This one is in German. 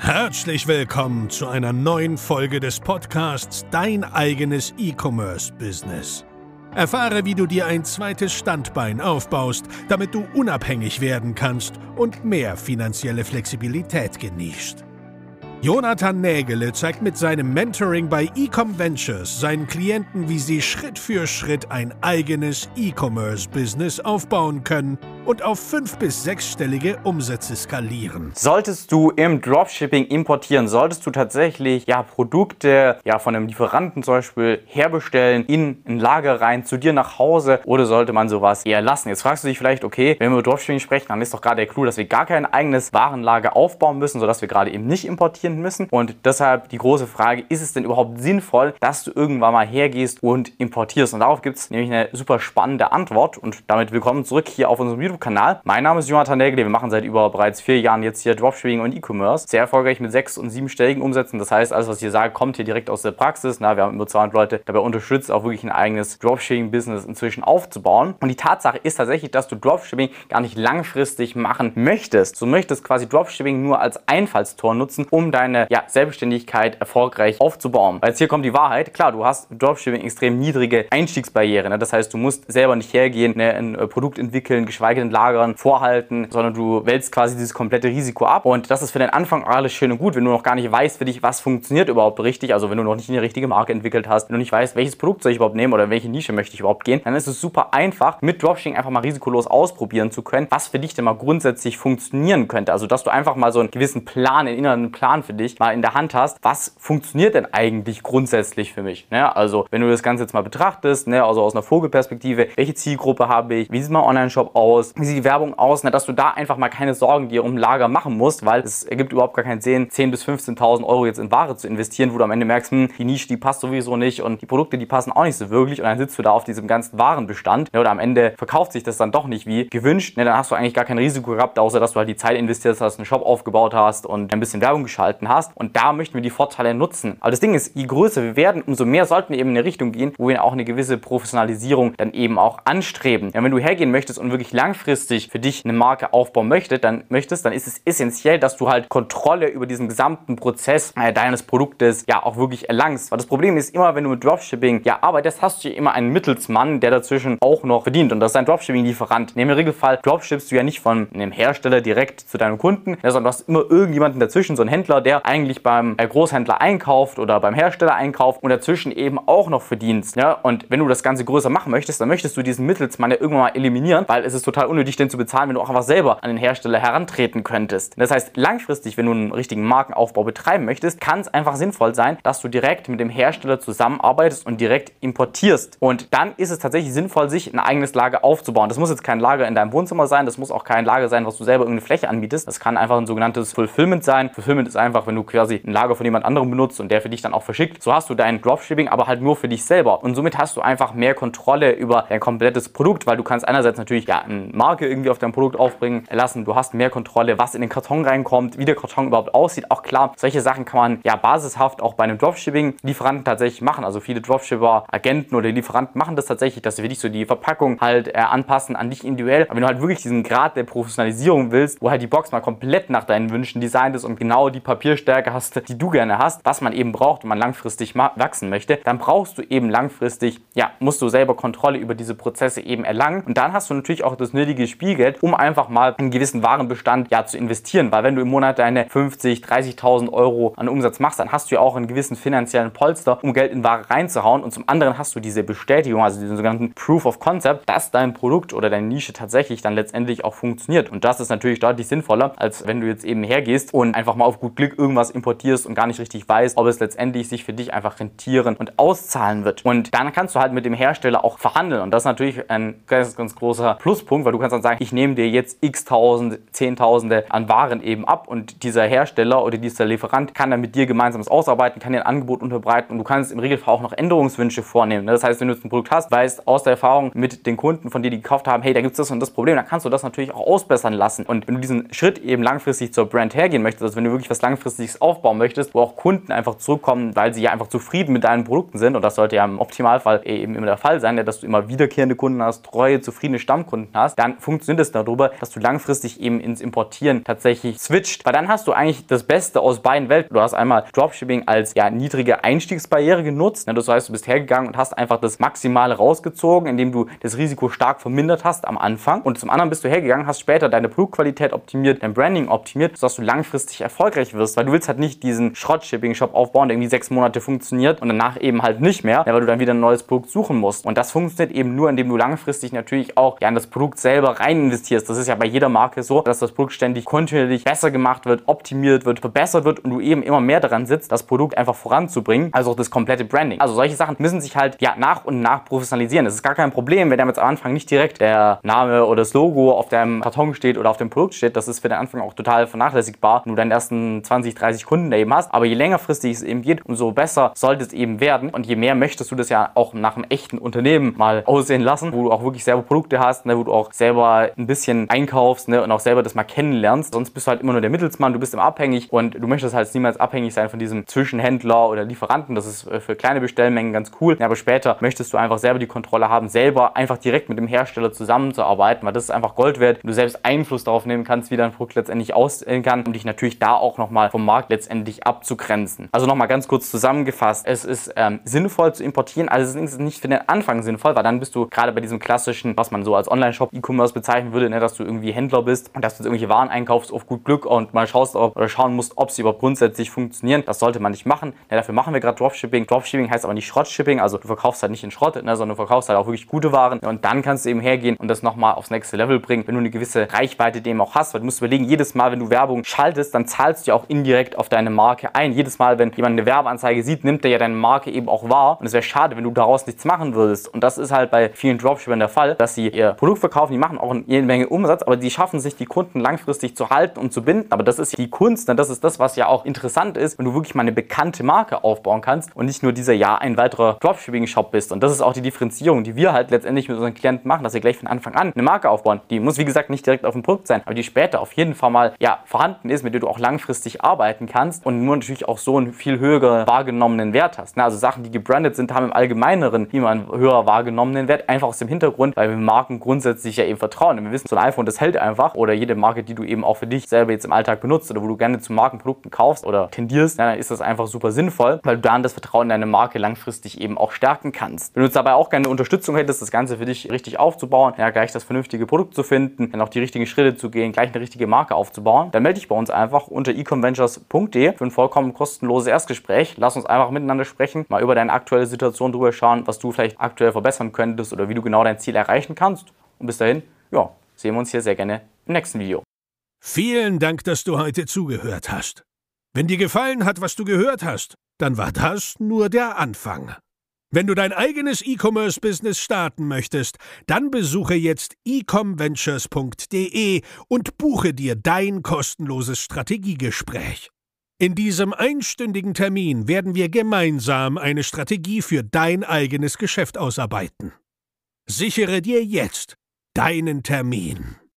Herzlich willkommen zu einer neuen Folge des Podcasts Dein eigenes E-Commerce-Business. Erfahre, wie du dir ein zweites Standbein aufbaust, damit du unabhängig werden kannst und mehr finanzielle Flexibilität genießt. Jonathan Nägele zeigt mit seinem Mentoring bei Ecom Ventures seinen Klienten, wie sie Schritt für Schritt ein eigenes E-Commerce-Business aufbauen können und auf 5- bis 6-stellige Umsätze skalieren. Solltest du im Dropshipping importieren, solltest du tatsächlich Produkte von einem Lieferanten zum Beispiel herbestellen, in ein Lager rein, zu dir nach Hause, oder sollte man sowas eher lassen? Jetzt fragst du dich vielleicht, okay, wenn wir über Dropshipping sprechen, dann ist doch gerade der Clou, dass wir gar kein eigenes Warenlager aufbauen müssen, sodass wir gerade eben nicht importieren müssen. Und deshalb die große Frage, ist es denn überhaupt sinnvoll, dass du irgendwann mal hergehst und importierst? Und darauf gibt es nämlich eine super spannende Antwort. Und damit willkommen zurück hier auf unserem YouTube-Kanal. Mein Name ist Jonathan Nägele. Wir machen seit bereits 4 Jahren jetzt hier Dropshipping und E-Commerce. Sehr erfolgreich mit 6- und 7-stelligen Umsätzen. Das heißt, alles, was ich hier sage, kommt hier direkt aus der Praxis. Wir haben über 200 Leute dabei unterstützt, auch wirklich ein eigenes Dropshipping-Business inzwischen aufzubauen. Und die Tatsache ist tatsächlich, dass du Dropshipping gar nicht langfristig machen möchtest. Du möchtest quasi Dropshipping nur als Einfallstor nutzen, um deine Selbstständigkeit erfolgreich aufzubauen. Weil jetzt hier kommt die Wahrheit. Klar, du hast Dropshipping extrem niedrige Einstiegsbarrieren. Das heißt, du musst selber nicht hergehen, ein Produkt entwickeln, geschweige denn lagern, vorhalten, sondern du wälzt quasi dieses komplette Risiko ab. Und das ist für den Anfang alles schön und gut, wenn du noch gar nicht weißt für dich, was funktioniert überhaupt richtig. Also wenn du noch nicht eine richtige Marke entwickelt hast, wenn du nicht weißt, welches Produkt soll ich überhaupt nehmen oder welche Nische möchte ich überhaupt gehen, dann ist es super einfach, mit Dropshipping einfach mal risikolos ausprobieren zu können, was für dich denn mal grundsätzlich funktionieren könnte. Also dass du einfach mal so einen gewissen Plan, einen inneren Plan für dich mal in der Hand hast, was funktioniert denn eigentlich grundsätzlich für mich? Also wenn du das Ganze jetzt mal betrachtest, also aus einer Vogelperspektive, welche Zielgruppe habe ich, wie sieht mein Online-Shop aus, wie sieht die Werbung aus, dass du da einfach mal keine Sorgen dir um Lager machen musst, weil es ergibt überhaupt gar keinen Sinn, 10.000 bis 15.000 Euro jetzt in Ware zu investieren, wo du am Ende merkst, die Nische, die passt sowieso nicht und die Produkte, die passen auch nicht so wirklich, und dann sitzt du da auf diesem ganzen Warenbestand, oder am Ende verkauft sich das dann doch nicht wie gewünscht, dann hast du eigentlich gar kein Risiko gehabt, außer dass du halt die Zeit investiert hast, einen Shop aufgebaut hast und ein bisschen Werbung geschalten hast, und da möchten wir die Vorteile nutzen. Aber das Ding ist, je größer wir werden, umso mehr sollten wir eben in eine Richtung gehen, wo wir auch eine gewisse Professionalisierung dann eben auch anstreben. Wenn du hergehen möchtest und wirklich langfristig für dich eine Marke aufbauen möchtest, dann ist es essentiell, dass du halt Kontrolle über diesen gesamten Prozess deines Produktes auch wirklich erlangst. Weil das Problem ist immer, wenn du mit Dropshipping arbeitest, hast du ja immer einen Mittelsmann, der dazwischen auch noch verdient, und das ist ein Dropshipping-Lieferant. Im Regelfall dropshippst du ja nicht von einem Hersteller direkt zu deinem Kunden, sondern du hast immer irgendjemanden dazwischen, so einen Händler, der eigentlich beim Großhändler einkauft oder beim Hersteller einkauft und dazwischen eben auch noch verdienst. Und wenn du das Ganze größer machen möchtest, dann möchtest du diesen Mittelsmann ja irgendwann mal eliminieren, weil es ist total unnötig, den zu bezahlen, wenn du auch einfach selber an den Hersteller herantreten könntest. Das heißt, langfristig, wenn du einen richtigen Markenaufbau betreiben möchtest, kann es einfach sinnvoll sein, dass du direkt mit dem Hersteller zusammenarbeitest und direkt importierst. Und dann ist es tatsächlich sinnvoll, sich ein eigenes Lager aufzubauen. Das muss jetzt kein Lager in deinem Wohnzimmer sein, das muss auch kein Lager sein, was du selber irgendeine Fläche anbietest. Das kann einfach ein sogenanntes Fulfillment sein. Fulfillment ist einfach, wenn du quasi ein Lager von jemand anderem benutzt und der für dich dann auch verschickt. So hast du dein Dropshipping, aber halt nur für dich selber. Und somit hast du einfach mehr Kontrolle über dein komplettes Produkt, weil du kannst einerseits natürlich eine Marke irgendwie auf dein Produkt aufbringen lassen. Du hast mehr Kontrolle, was in den Karton reinkommt, wie der Karton überhaupt aussieht. Auch klar, solche Sachen kann man basishaft auch bei einem Dropshipping-Lieferanten tatsächlich machen. Also viele Dropshipper, Agenten oder Lieferanten machen das tatsächlich, dass sie für dich so die Verpackung halt anpassen an dich individuell. Aber wenn du halt wirklich diesen Grad der Professionalisierung willst, wo halt die Box mal komplett nach deinen Wünschen designt ist und genau die Papierstärke hast, die du gerne hast, was man eben braucht, wenn man langfristig wachsen möchte, dann brauchst du eben langfristig, musst du selber Kontrolle über diese Prozesse eben erlangen. Und dann hast du natürlich auch das nötige Spielgeld, um einfach mal einen gewissen Warenbestand zu investieren. Weil wenn du im Monat deine 50.000, 30.000 Euro an Umsatz machst, dann hast du ja auch einen gewissen finanziellen Polster, um Geld in Ware reinzuhauen. Und zum anderen hast du diese Bestätigung, also diesen sogenannten Proof of Concept, dass dein Produkt oder deine Nische tatsächlich dann letztendlich auch funktioniert. Und das ist natürlich deutlich sinnvoller, als wenn du jetzt eben hergehst und einfach mal auf gut Glück irgendwas importierst und gar nicht richtig weißt, ob es letztendlich sich für dich einfach rentieren und auszahlen wird. Und dann kannst du halt mit dem Hersteller auch verhandeln. Und das ist natürlich ein ganz, ganz großer Pluspunkt, weil du kannst dann sagen, ich nehme dir jetzt x-tausend, Zehntausende an Waren eben ab, und dieser Hersteller oder dieser Lieferant kann dann mit dir gemeinsames ausarbeiten, kann dir ein Angebot unterbreiten, und du kannst im Regelfall auch noch Änderungswünsche vornehmen. Das heißt, wenn du jetzt ein Produkt hast, weißt aus der Erfahrung mit den Kunden, von dir die gekauft haben, hey, da gibt es das und das Problem, dann kannst du das natürlich auch ausbessern lassen. Und wenn du diesen Schritt eben langfristig zur Brand hergehen möchtest, also wenn du wirklich was langfristig langfristig aufbauen möchtest, wo auch Kunden einfach zurückkommen, weil sie ja einfach zufrieden mit deinen Produkten sind, und das sollte ja im Optimalfall eben immer der Fall sein, dass du immer wiederkehrende Kunden hast, treue, zufriedene Stammkunden hast, dann funktioniert es darüber, dass du langfristig eben ins Importieren tatsächlich switcht, weil dann hast du eigentlich das Beste aus beiden Welten. Du hast einmal Dropshipping als niedrige Einstiegsbarriere genutzt, das heißt, du bist hergegangen und hast einfach das Maximale rausgezogen, indem du das Risiko stark vermindert hast am Anfang, und zum anderen bist du hergegangen, hast später deine Produktqualität optimiert, dein Branding optimiert, sodass du langfristig erfolgreich wirst, weil du willst halt nicht diesen Schrott-Shipping-Shop aufbauen, der irgendwie 6 Monate funktioniert und danach eben halt nicht mehr, weil du dann wieder ein neues Produkt suchen musst. Und das funktioniert eben nur, indem du langfristig natürlich auch in das Produkt selber rein investierst. Das ist ja bei jeder Marke so, dass das Produkt ständig kontinuierlich besser gemacht wird, optimiert wird, verbessert wird und du eben immer mehr daran sitzt, das Produkt einfach voranzubringen, also auch das komplette Branding. Also solche Sachen müssen sich halt nach und nach professionalisieren. Das ist gar kein Problem, wenn jetzt am Anfang nicht direkt der Name oder das Logo auf deinem Karton steht oder auf dem Produkt steht. Das ist für den Anfang auch total vernachlässigbar, wenn du deinen ersten 20, 30 Kunden da eben hast. Aber je längerfristig es eben geht, umso besser sollte es eben werden, und je mehr möchtest du das ja auch nach einem echten Unternehmen mal aussehen lassen, wo du auch wirklich selber Produkte hast, wo du auch selber ein bisschen einkaufst, und auch selber das mal kennenlernst. Sonst bist du halt immer nur der Mittelsmann, du bist immer abhängig, und du möchtest halt niemals abhängig sein von diesem Zwischenhändler oder Lieferanten. Das ist für kleine Bestellmengen ganz cool, aber später möchtest du einfach selber die Kontrolle haben, selber einfach direkt mit dem Hersteller zusammenzuarbeiten, weil das ist einfach Gold wert. Du selbst Einfluss darauf nehmen kannst, wie dein Produkt letztendlich aussehen kann, um dich natürlich da auch nochmal vom Markt letztendlich abzugrenzen. Also nochmal ganz kurz zusammengefasst, es ist sinnvoll zu importieren, also es ist nicht für den Anfang sinnvoll, weil dann bist du gerade bei diesem klassischen, was man so als Online-Shop, E-Commerce bezeichnen würde, dass du irgendwie Händler bist und dass du irgendwelche Waren einkaufst auf gut Glück und mal schaust oder schauen musst, ob sie überhaupt grundsätzlich funktionieren. Das sollte man nicht machen. Dafür machen wir gerade Dropshipping. Dropshipping heißt aber nicht Schrott-Shipping, also du verkaufst halt nicht in Schrott, sondern du verkaufst halt auch wirklich gute Waren, und dann kannst du eben hergehen und das nochmal aufs nächste Level bringen, wenn du eine gewisse Reichweite dem auch hast, weil du musst überlegen, jedes Mal, wenn du Werbung schaltest, dann zahlst du ja auch indirekt auf deine Marke ein. Jedes Mal, wenn jemand eine Werbeanzeige sieht, nimmt er ja deine Marke eben auch wahr, und es wäre schade, wenn du daraus nichts machen würdest. Und das ist halt bei vielen Dropshippern der Fall, dass sie ihr Produkt verkaufen, die machen auch jede Menge Umsatz, aber die schaffen sich, die Kunden langfristig zu halten und zu binden. Aber das ist die Kunst, das ist das, was ja auch interessant ist, wenn du wirklich mal eine bekannte Marke aufbauen kannst und nicht nur dieser ein weiterer Dropshipping-Shop bist. Und das ist auch die Differenzierung, die wir halt letztendlich mit unseren Klienten machen, dass wir gleich von Anfang an eine Marke aufbauen. Die muss, wie gesagt, nicht direkt auf dem Produkt sein, aber die später auf jeden Fall mal vorhanden ist, mit der du auch langfristig arbeiten kannst und nur natürlich auch so einen viel höher wahrgenommenen Wert hast. Also Sachen, die gebrandet sind, haben im Allgemeineren immer einen höher wahrgenommenen Wert, einfach aus dem Hintergrund, weil wir Marken grundsätzlich ja eben vertrauen. Und wir wissen, so ein iPhone, das hält einfach, oder jede Marke, die du eben auch für dich selber jetzt im Alltag benutzt oder wo du gerne zu Markenprodukten kaufst oder tendierst, dann ist das einfach super sinnvoll, weil du dann das Vertrauen in deine Marke langfristig eben auch stärken kannst. Wenn du jetzt dabei auch gerne Unterstützung hättest, das Ganze für dich richtig aufzubauen, gleich das vernünftige Produkt zu finden, dann auch die richtigen Schritte zu gehen, gleich eine richtige Marke aufzubauen, dann melde dich bei uns einfach unter ecomventures.de für ein vollkommen kostenloses Erstgespräch. Lass uns einfach miteinander sprechen, mal über deine aktuelle Situation drüber schauen, was du vielleicht aktuell verbessern könntest oder wie du genau dein Ziel erreichen kannst. Und bis dahin, sehen wir uns hier sehr gerne im nächsten Video. Vielen Dank, dass du heute zugehört hast. Wenn dir gefallen hat, was du gehört hast, dann war das nur der Anfang. Wenn du dein eigenes E-Commerce-Business starten möchtest, dann besuche jetzt ecomventures.de und buche dir dein kostenloses Strategiegespräch. In diesem einstündigen Termin werden wir gemeinsam eine Strategie für dein eigenes Geschäft ausarbeiten. Sichere dir jetzt deinen Termin.